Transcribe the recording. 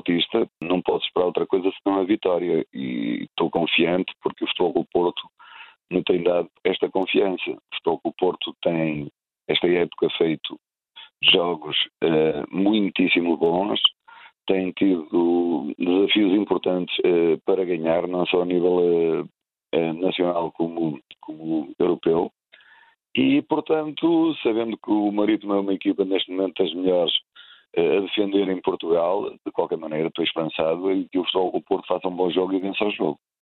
desportista não pode esperar outra coisa senão a vitória, e estou confiante porque o Futebol do Porto me tem dado esta confiança. O Futebol do Porto tem, esta época, feito jogos muitíssimo bons, tem tido desafios importantes para ganhar, não só a nível nacional como europeu, e, portanto, sabendo que o Marítimo é uma equipa neste momento das melhores a defender em Portugal, de qualquer maneira estou esperançado em que o Futebol do Porto faça um bom jogo e vença o jogo.